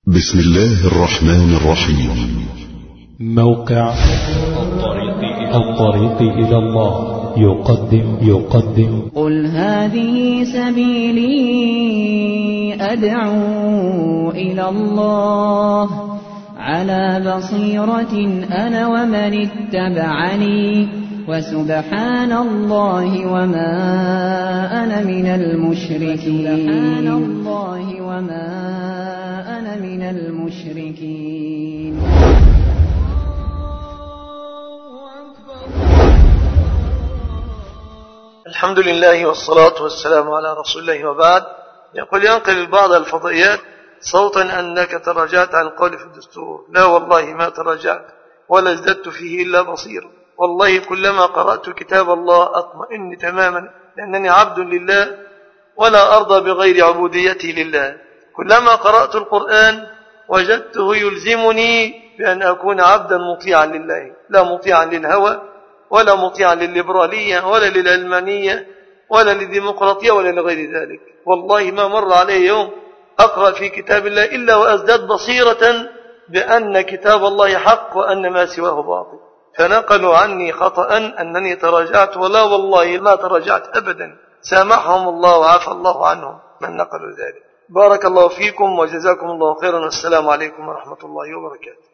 بسم الله الرحمن الرحيم. موقع الطريق إلى الله يقدم قل هذه سبيلي أدعو إلى الله على بصيرة أنا ومن اتبعني وسبحان الله وما أنا من المشركين. الحمد لله والصلاة والسلام على رسول الله، وبعد. ينقل البعض الفضائيات صوتا أنك تراجعت عن قول في الدستور. لا والله ما تراجعت ولا ازددت فيه إلا بصيرا. والله كلما قرأت كتاب الله أطمئن تماما، لأنني عبد لله ولا أرضى بغير عبوديتي لله. كلما قرأت القرآن وجدته يلزمني بأن أكون عبدا مطيعا لله، لا مطيعا للهوى ولا مطيعا للليبرالية ولا للعلمانية ولا للديمقراطية ولا لغير ذلك. والله ما مر علي يوم أقرأ في كتاب الله إلا وأزداد بصيرة بأن كتاب الله حق وأن ما سواه باطل. فنقلوا عني خطأ أنني تراجعت، ولا والله ما تراجعت أبدا. سامحهم الله وعفى الله عنهم من نقلوا ذلك. بارك الله فيكم وجزاكم الله خيرا، والسلام عليكم ورحمة الله وبركاته.